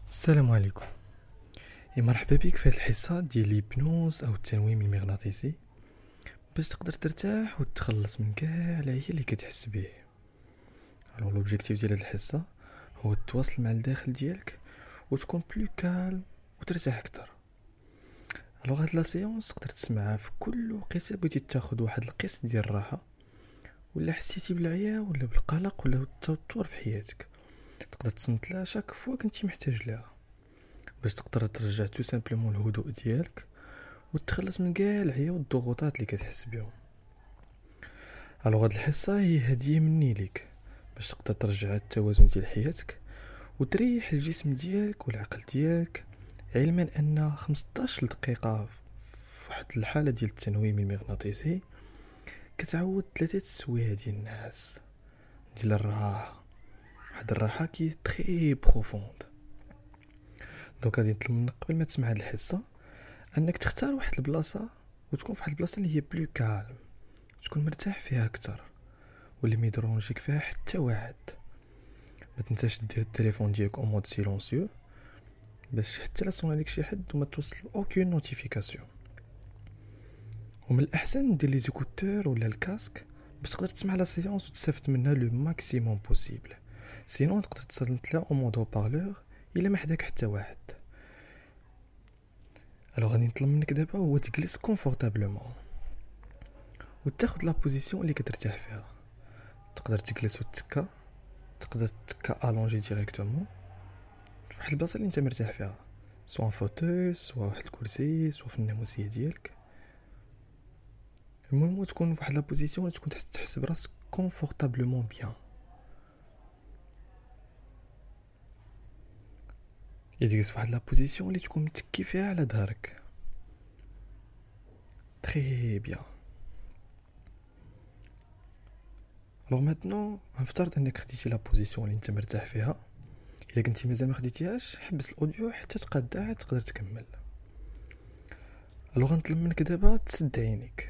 السلام عليكم. مرحبا بك في هذه الحصه ديال الهيبنوز او التنويم المغناطيسي باش تقدر ترتاح وتخلص من كاع العيا اللي كتحس به. لوبجيكتيف ديال هذه الحصه هو تواصل مع الداخل ديالك وتكون بلو كالم وترتاح اكثر. هاد لا سيونس تقدر تسمعها في كل وقت بغيتي تاخذ واحد القسط ديال الراحه، ولا حسيتي بالعيا ولا بالقلق ولا التوتر في حياتك، تقدر تصنت لها شاك فوا كنتي محتاج لها باش تقدر ترجع تو سامبلومون الهدوء ديالك وتخلص من كاع العيا والضغوطات اللي كتحس بهم. هاد الحصه هي هديه مني ليك باش تقدر ترجع التوازن ديال حياتك وتريح الجسم ديالك والعقل ديالك، علما ان 15 دقيقه في واحد الحاله ديال التنويم المغناطيسي كتعوض 3 سوايع ديال الناس ديال الراحه. واحد الراحه كي تري بروفوند. دونك غادي نطلب منك قبل ما تسمع هاد الحصه انك تختار واحد البلاصه وتكون في واحد البلاصه اللي هي بلو كالم، تكون مرتاح فيها اكثر واللي ما يضرونجيك فيها حتى واحد. ما تنساش دير التليفون ديالك او مود سيلونسيو باش حتى لا صون عليك شي حد وما توصل اوكين نوتيفيكاسيون. ومن الاحسن دير لي زيكوتور ولا الكاسك باش تقدر تسمع لا سيونس وتستافد منها لو ماكسيموم بوسيبل. سينون تقدر تصنت لها او مود هوبارلور الا ما حداك حتى واحد. غادي نطلب منك دابا هو تجلس كونفورطابلومون وتاخذ لا بوزيسيون اللي كترتاح فيها. تقدر تجلس وتتكا، تقدر تتكا الونجي ديريكتومون في واحد البلاصه اللي انت مرتاح فيها، سواء فوتوي سواء واحد الكرسي سواء في الناموسيه ديالك. المهم تكون في واحد لا بوزيسيون تكون تحس براسك كونفورطابلومون بيان. يجلس في واحد لا بوزيسيون اللي تكون متكي فيها على ظهرك. تري بيان. ماتنو نفترض انك خديتي لا بوزيسيون اللي انت مرتاح فيها. الا كنتي مازال ما خديتيهاش حبس الاوديو حتى تقاد عاد تقدر تكمل. غنطلب منك دابا تسد عينيك.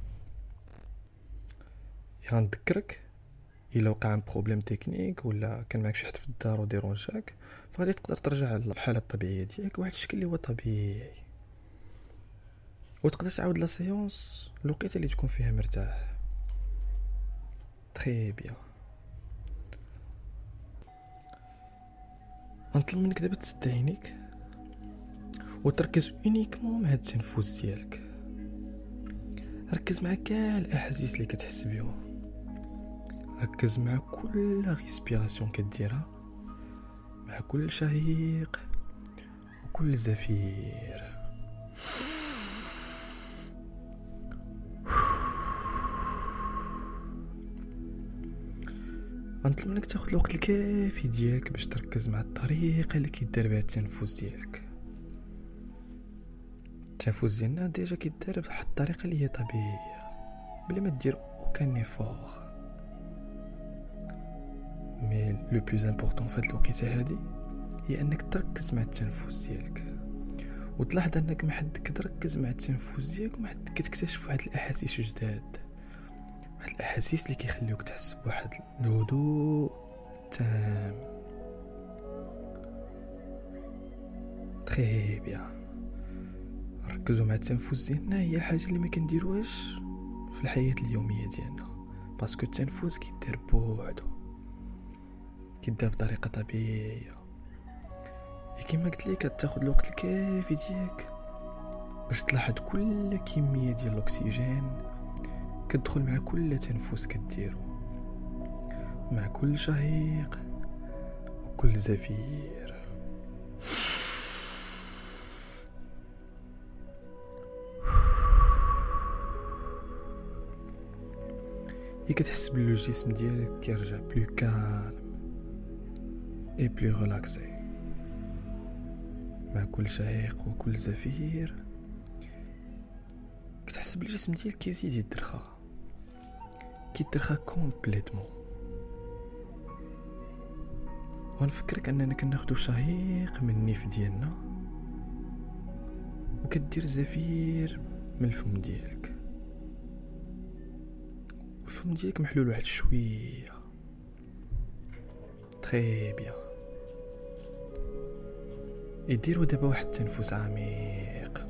غنذكرك الا وقع بروبليم تكنيك ولا كان معك شي حد في الدار وديرونجاك فغادي تقدر ترجع للحاله الطبيعيه ديالك واحد الشكل اللي هو طبيعي، وتقدر تعاود لا سيونس الوقيته اللي تكون فيها مرتاح. تري بيان. غنطلب منك دابا تسد عينيك وتركز اونيكمون مع التنفس ديالك. ركز مع كاع الاحاسيس اللي كتحس بهم، ركز مع كل ريسبيراسيون كديرها، مع كل شهيق وكل زفير. غنطلب منك تاخد الوقت الكافي ديالك باش تركز مع الطريقه اللي كيدار بها التنفس ديالك. التنفس ديالنا ديجا كيدار بواحد الطريقه اللي هي طبيعيه بلا ما دير اوكان ايفور. مي لو بلوز امبورطون في هاد الوقيته هادي هي انك تركز مع التنفس ديالك وتلاحظ انك ما حد كتركز مع التنفس ديالك وما حد كتكتشف واحد الاحاسيس جداد، واحد الاحاسيس اللي كيخليوك تحس بواحد الهدوء تام. تري بيان. ركزوا مع التنفس ديالنا، هي الحاجه اللي ما كنديروهاش في الحياه اليوميه ديالنا باسكو التنفس كيدير بوحدو، كيدير بطريقه طبيعيه. كيما قلت لك تاخذ الوقت الكافي ديالك باش تلاحظ كل كميه ديال الاكسجين كتدخل مع كل تنفس كديرو، مع كل شهيق وكل زفير. كتحس بلو الجسم ديالك كيرجع بلو كالم اي بلو ريلاكسي. مع كل شهيق وكل زفير كتحس بالجسم ديالك كيزيد يترخى كومبليتمون. ونفكرك اننا كناخدو شهيق من النيف ديالنا وكدير زفير من الفم ديالك، الفم ديالك محلول واحد شويه. تري بيان. يديروا دابا واحد التنفس عميق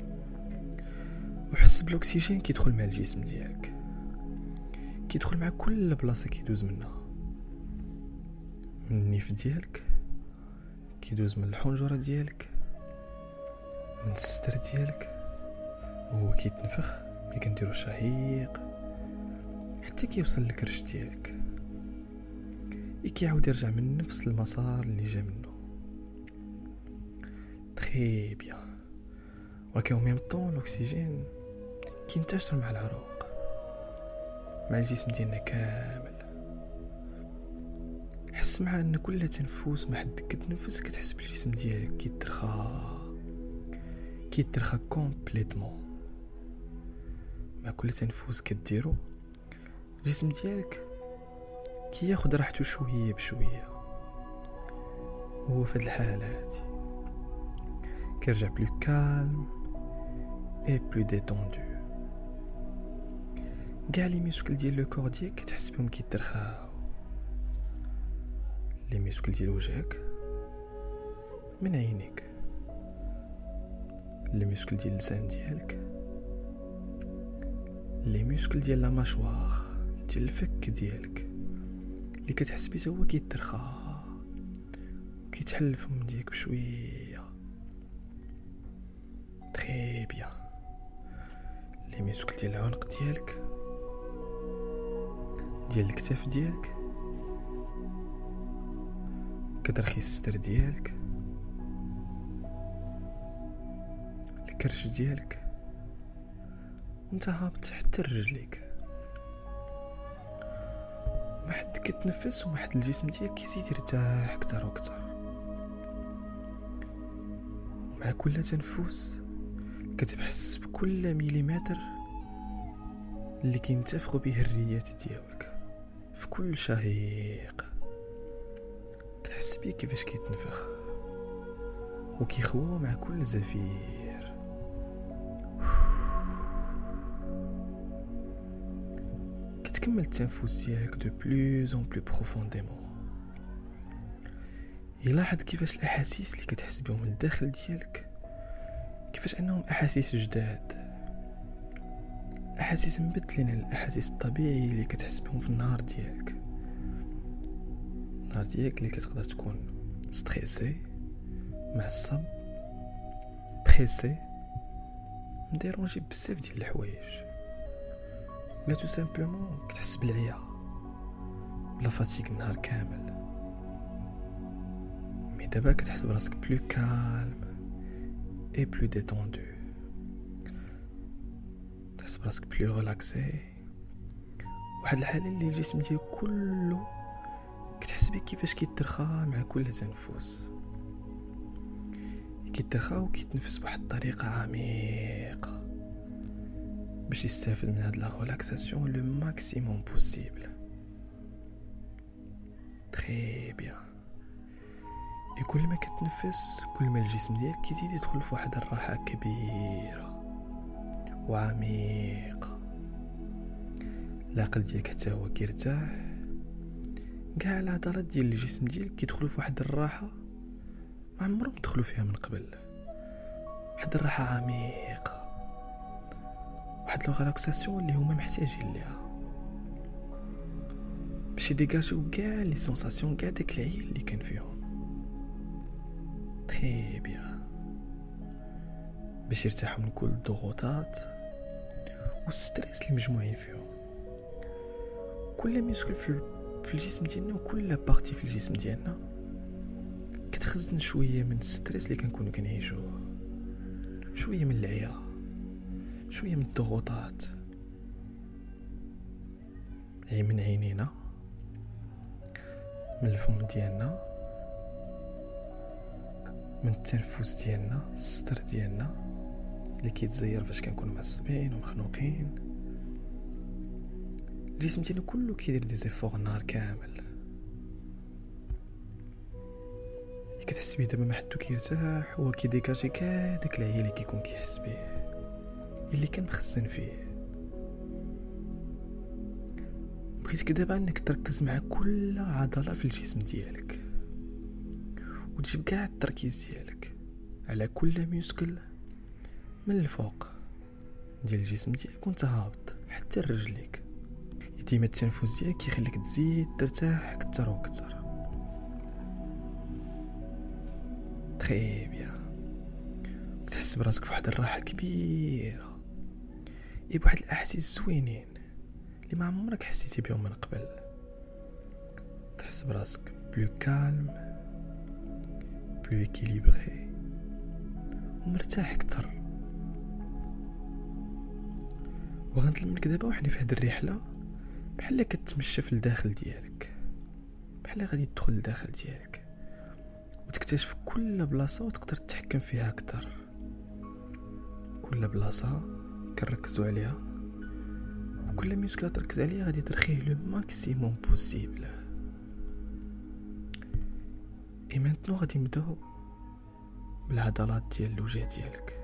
وحس بالاكسجين كيدخل مع الجسم ديالك، كيدخل مع كل بلاصه كيدوز منها، من النيف ديالك كيدوز من الحنجره ديالك، من الصدر ديالك وهو كيتنفخ ملي كنديرو شهيق حتى كيوصل للكرش ديالك، كيعاود يرجع من نفس المسار اللي جا منه. تري بيان. ولكن ميم طون الاكسجين كينتشر مع العروق، مع الجسم ديالنا كامل. حس مع ان كل تنفس ما حد كتنفس كتحس بالجسم ديالك كيترخى كومبليتمون. مع كل تنفس كديرو الجسم ديالك كياخد راحته شويه بشويه، وهو في هاد الحاله هادي كيرجع بلو كالم اي بلو ديتوندو. كاع لي ميسكل ديال لو كور ديالك كتحس بهم كيترخاو، لي ميسكل ديال وجهك، من عينيك، لي ميسكل ديال اللسان ديالك، لي ميسكل ديال لا ماشوار ديال الفك ديالك اللي كتحس بيه هو كيترخى وكيتحل الفم ديالك بشويه. تري بيان. لي ميسكل ديال العنق ديالك، ديال الكتاف ديالك، كترخي الصدر ديالك، الكرش ديالك، وانت هابط حتى رجليك. ما حد كتنفس وما حد الجسم ديالك كيزيد يرتاح اكثر واكثر. ومع كل تنفس كتحس بكل مليمتر اللي كينتفخوا به الريات ديالك. في كل شهيق كتحس بيه كيفاش كيتنفخ وكيخوى مع كل زفير. كتكمل التنفس ديالك دو بلوز اون بلو بروفونديمون. يلاحظ كيفاش الاحاسيس اللي كتحس بهم من الداخل ديالك كيفاش انهم احاسيس جداد، احاسيس مبدلين عن الاحاسيس الطبيعيه اللي كتحس بهم في النهار ديالك. النهار ديالك اللي كتقدر تكون ستريسي، معصب، بريسي، مديرونجي بزاف ديال الحوايج، ولا تو سامبلومون كتحس بالعيا ولا فاتيك النهار كامل. مي دابا كتحس براسك بلو كالم اي بلو ديتوندو، تحس براسك بلو ريلاكسي. واحد الحاله اللي الجسم ديالك كله كتحس بيه كيفاش كيترخى مع كل تنفس، كيترخى وكيتنفس بواحد الطريقه عميقه باش يستافد من هاد لا ريلاكساسيون لو ماكسيموم بوسيبل. تري بيان. كل ما كتنفس كل ما الجسم ديالك كيزيد يدخل في واحد الراحه كبيره وعميقه. العقل ديالك حتى هو كيرتاح، كاع العضلات ديال الجسم ديالك كيدخلوا في واحد الراحه ما عمرهم دخلوا فيها من قبل. واحد الراحه عميقه، واحد لو ريلاكساسيون اللي هما محتاجين ليها باش يديكاجيو كاع لي سونساسيون، كاع داك العيا اللي كان فيهم. تري بيان. باش يرتاحوا من كل الضغوطات والستريس اللي مجموعين فيهم. كل ميسكل في الجسم ديالنا وكل بارتي في الجسم ديالنا كتخزن شويه من الستريس اللي كنكونوا كنعيشوه، شويه من العيا، شويه من الضغوطات. من عينينا، من الفم ديالنا، من التنفس ديالنا، الصدر ديالنا اللي كيتزير فاش كنكون معصبين ومخنوقين. الجسم ديالنا كله كيدير دي زيفور النهار كامل. كتحس بيه دابا ما حدو كيرتاح، هو كيديكاجي كاع داك العيا اللي كيكون كيحس بيه، اللي كان مخزن فيه. بغيتك دابا انك تركز مع كل عضله في الجسم ديالك وتجيب كاع التركيز ديالك على كل ميوسكل من الفوق ديال الجسم ديالك وانت هابط حتى لرجليك. ديما التنفس ديالك يخليك تزيد ترتاح اكثر واكثر. تري بيان. تحس براسك فواحد الراحه كبيره، بواحد الاحاسيس زوينين اللي ما عمرك حسيتي بهم من قبل. تحس براسك بلو كالم، بلو اكيليبري ومرتاح اكثر. وغنطلب دابا وحنا في هاد الرحله بحال كتمشى في الداخل ديالك، بحال غادي تدخل لداخل ديالك وتكتشف كل بلاصه وتقدر تتحكم فيها اكثر. كل بلاصه كنركزوا عليها وكل ميسكله تركز عليها غادي ترخيه لو ماكسيموم بوسيبل. اي مانتنو غادي نبداو بالعضلات ديال الوجه ديالك.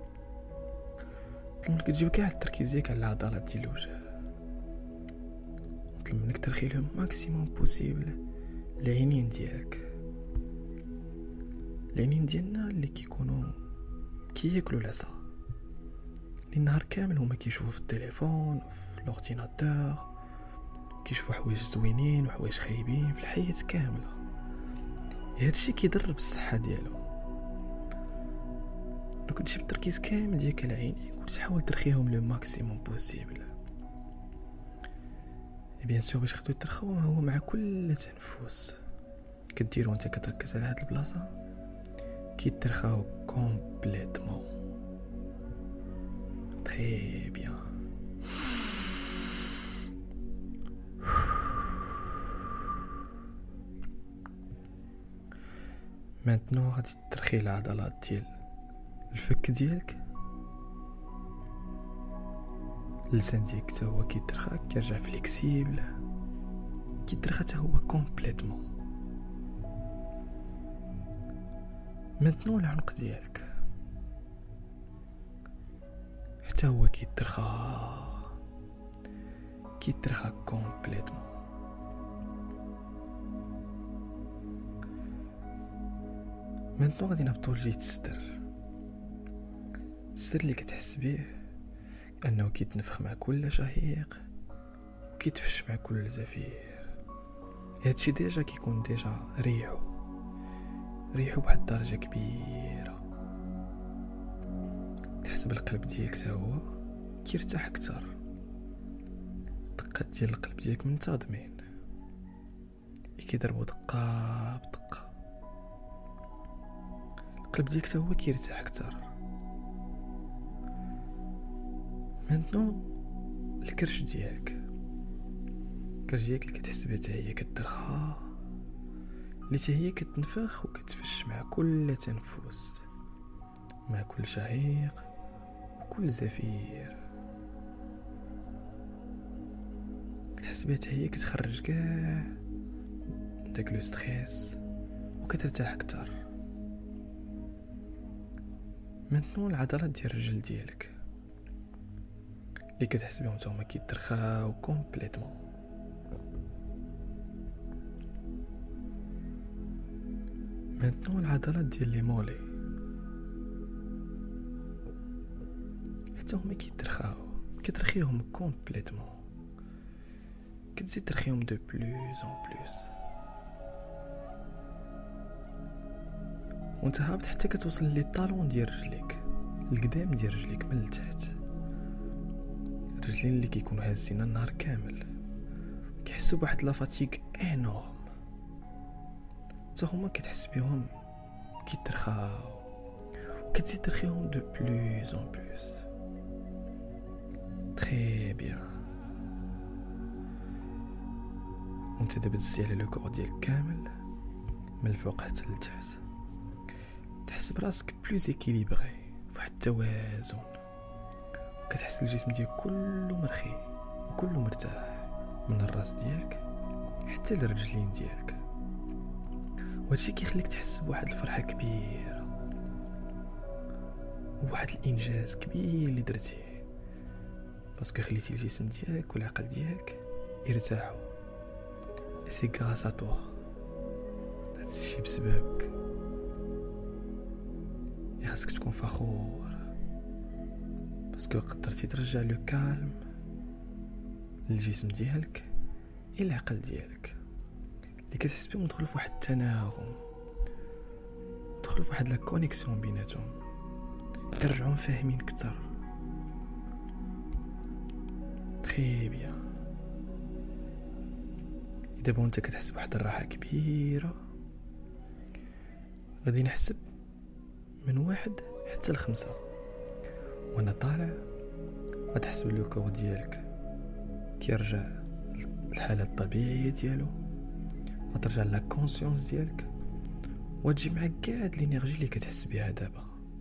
نطلب منك تجيب كاع التركيز ديالك على العضلات ديال الوجه. نطلب منك ترخي لهم ماكسيموم بوسيبل العينين ديالك. العينين ديالنا اللي كيكونوا كياكلوا العصا، اللي النهار كامل هما كيشوفوا في التليفون وفي الاورديناتور، كيشوفوا حوايج زوينين وحوايج خايبين في الحياة كامله. هادشي كيضر بالصحه ديالهم. لو كنت جبت التركيز كامل ديالك على عينيك وتحاول ترخيهم لو ماكسيموم بوسيبل، بيان سور باش خدو يترخاو هو مع كل تنفس كديرو انت كتركز على هاد البلاصه كيترخاو كومبليتمون. تري بيان. مانتنو غادي ترخي العضلات ديال الفك ديالك. اللسان ديالك حتى هو كيترخى، كيرجع فليكسيبل، كيترخى حتى هو كومبليتمون. مانتنو العنق ديالك حتى هو كيترخى كومبليتمون. مانتنو غادي نهبطو لجهة الصدر. الصدر اللي كتحس به انه كيتنفخ مع كل شهيق وكيتفش مع كل زفير. هادشي ديجا كيكون ديجا ريحو بواحد الدرجه كبيره. تحس بالقلب ديالك حتى هو كيرتاح اكثر. دقات ديال القلب ديالك منتظمين، كيضربوا دقه بدقه. القلب ديالك حتى هو كيرتاح اكثر. مانتنو الكرش ديالك اللي كتحس بها حتى هي كترخى، اللي حتى هي كتنفخ وكتفش مع كل تنفس، مع كل شهيق وكل زفير. كتحس بها حتى هي كتخرج كاع داك لو ستريس وكترتاح اكثر. مانتنو العضلات ديال الرجل ديالك اللي كتحس بهم هما كيترخاو كومبليتمون. مانتنو العضلات ديال لي مولي حتى هما كترخيهم كومبليتمون. كتزيد ترخيهم دو بلوس اون بلوس وانت هابط حتى كتوصل لي طالون ديال رجليك، القدام ديال رجليك من التحت. الرجلين اللي كيكونوا هازين النهار كامل كيحسوا بواحد لا فاتيك انورم، حتى هما كتحس بهم كيترخاو وكتزيد ترخيهم دو بلوس اون بلوس. تري بيان. وانت دابا تزي على لو كور ديالك كامل من الفوق حتى لتحت. تحس براسك بلوز اكيليبري فواحد التوازن. كتحس الجسم ديالك كله مرخي وكله مرتاح من الراس ديالك حتى للرجلين ديالك. وهادشي كيخليك تحس بواحد الفرحه كبيره وواحد الانجاز كبير اللي درتيه، باسكو خليتي الجسم ديالك والعقل ديالك يرتاحوا. سي غراس ا توا، هادشي بسببك. خاصك تكون فخور باسكو قدرتي ترجع لو كالم للجسم ديالك الى العقل ديالك اللي كتحس بهم. ندخلوا في واحد التناغم، ندخلوا في واحد لا كونيكسيون بيناتهم، كنرجعوا فاهمين اكثر. تري بيان. دابا وانت كتحس بواحد الراحه كبيره، غادي نحسب من 1 حتى ل5 وانا طالع. غتحسب لو كور ديالك كيرجع الحاله الطبيعيه ديالو، غترجع لا كونسيونس ديالك، وتجي معاك كاع الانرجي اللي كتحس بها دابا،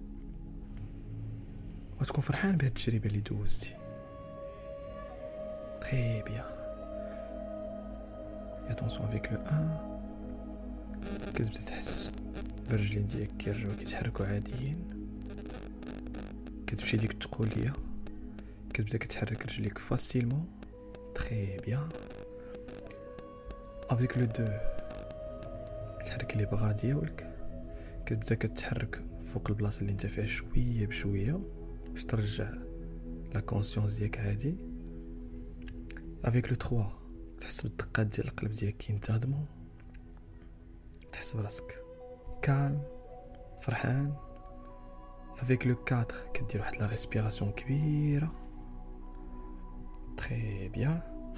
وتكون فرحان بهاد التجربه اللي دوزتي. تري بيان. اتونسيون افيك لو 1 كتبدا تحس بالرجلين ديالك كيرجعوا كيتحركوا عاديين، كتمشي ديك التقوليه كتبدا كتحرك رجليك فاسيلمون. تري بيان. افيك لو 2 كتحرك لي بغا ديالك، كتبدا كتحرك فوق البلاصه اللي انت فيها شويه بشويه باش ترجع لا كونسيونس ديالك عادي. افيك لو 3 تحس بالدقات ديال القلب ديالك كينتظموا، تحس براسك كالم فرحان. افيك لو 4 كدير واحد لا ريسبيراسيون كبيره. تري بيان.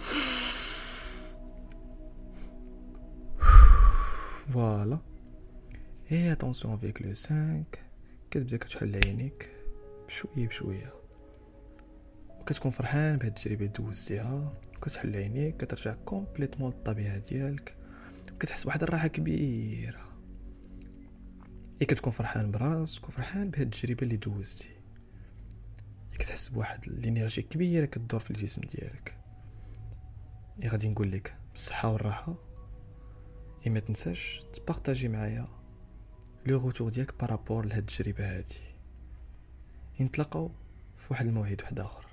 فوالا. اي اتونسيون افيك لو 5 كتبدا كتحل عينيك بشويه بشويه، وكتكون فرحان بهاد التجربه اللي دوزتيها، وكتحل عينيك كترجع كومبليتمون للطبيعه ديالك، وكتحس بواحد الراحه كبيره. كتكون فرحان براسك وفرحان بهاد التجربه اللي دوزتي، كتحس بواحد الانرجي كبيره كتدور في الجسم ديالك. غادي نقول لك بالصحه والراحه، ما تنساش تبارطاجي معايا لو روتور ديالك بارابور لهاد التجربه هادي. نتلاقاو في واحد الموعد واحد اخر.